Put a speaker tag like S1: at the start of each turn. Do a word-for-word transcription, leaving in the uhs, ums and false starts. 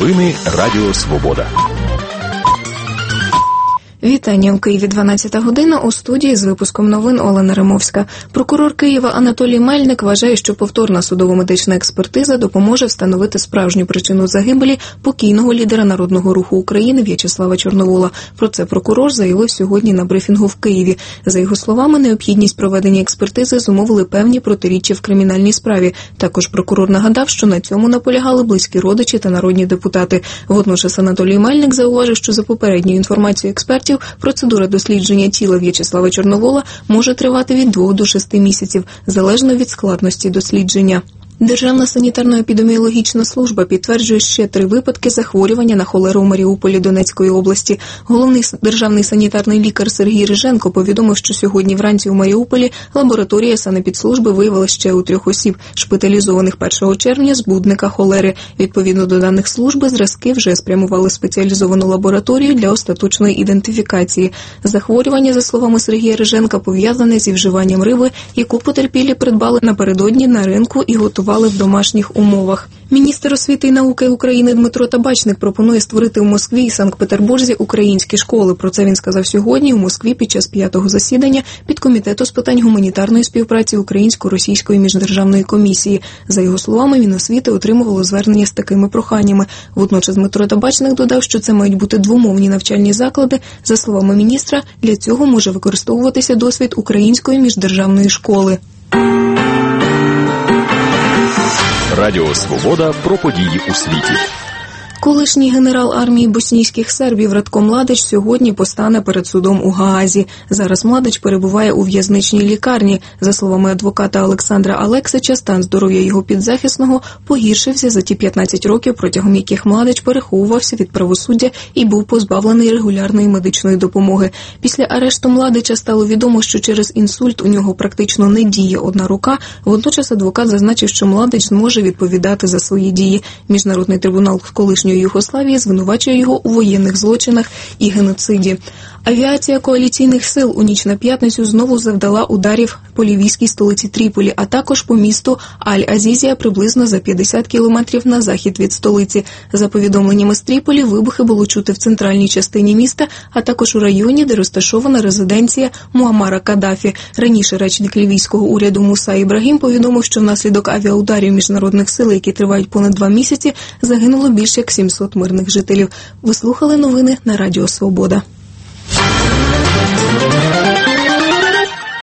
S1: Новини Радіо Свобода.
S2: Вітання. У Києві дванадцята година. У студії з випуском новин Олена Римовська. Прокурор Києва Анатолій Мельник вважає, що повторна судово-медична експертиза допоможе встановити справжню причину загибелі покійного лідера Народного руху України В'ячеслава Чорновола. Про це прокурор заявив сьогодні на брифінгу в Києві. За його словами, необхідність проведення експертизи зумовили певні протиріччя в кримінальній справі. Також прокурор нагадав, що на цьому наполягали близькі родичі та народні депутати. Водночас Анатолій Мельник зауважив, що за попередньою інформацією експертів, процедура дослідження тіла В'ячеслава Чорновола може тривати від двох до шести місяців, залежно від складності дослідження. Державна санітарно-епідеміологічна служба підтверджує ще три випадки захворювання на холеру у Маріуполі Донецької області. Головний державний санітарний лікар Сергій Риженко повідомив, що сьогодні вранці у Маріуполі лабораторія санепідслужби виявила ще у трьох осіб, шпиталізованих першого червня з будника холери. Відповідно до даних служби, зразки вже спрямували в спеціалізовану лабораторію для остаточної ідентифікації. Захворювання, за словами Сергія Риженка, пов'язане зі вживанням риби, яку потерпілі придбали напередодні на ринку і готували в домашніх умовах. Міністр освіти і науки України Дмитро Табачник пропонує створити у Москві і Санкт-Петербурзі українські школи. Про це він сказав сьогодні у Москві під час п'ятого засідання підкомітету з питань гуманітарної співпраці Українсько-Російської міждержавної комісії. За його словами, Міносвіти отримувало звернення з такими проханнями. Водночас Дмитро Табачник додав, що це мають бути двомовні навчальні заклади. За словами міністра, для цього може використовуватися досвід Української міждержавної школи.
S1: Радіо Свобода про події у світі.
S2: Колишній генерал армії боснійських сербів Радко Младич сьогодні постане перед судом у Гаазі. Зараз Младич перебуває у в'язничній лікарні. За словами адвоката Олександра Алексича, стан здоров'я його підзахисного погіршився за ті п'ятнадцять років, протягом яких Младич переховувався від правосуддя і був позбавлений регулярної медичної допомоги. Після арешту Младича стало відомо, що через інсульт у нього практично не діє одна рука. Водночас адвокат зазначив, що Младич зможе відповідати за свої дії. Міжнародний трибунал колишнього Югославії звинувачує його у воєнних злочинах і геноциді. Авіація коаліційних сил у ніч на п'ятницю знову завдала ударів по лівійській столиці Тріполі, а також по місту Аль-Азізія приблизно за п'ятдесят кілометрів на захід від столиці. За повідомленнями з Тріполі, вибухи було чути в центральній частині міста, а також у районі, де розташована резиденція Муаммара Каддафі. Раніше речник лівійського уряду Муса Ібрагім повідомив, що внаслідок авіаударів міжнародних сил, які тривають понад два місяці, загинуло більш як сімсот мирних жителів. Ви слухали новини на Радіо Свобода.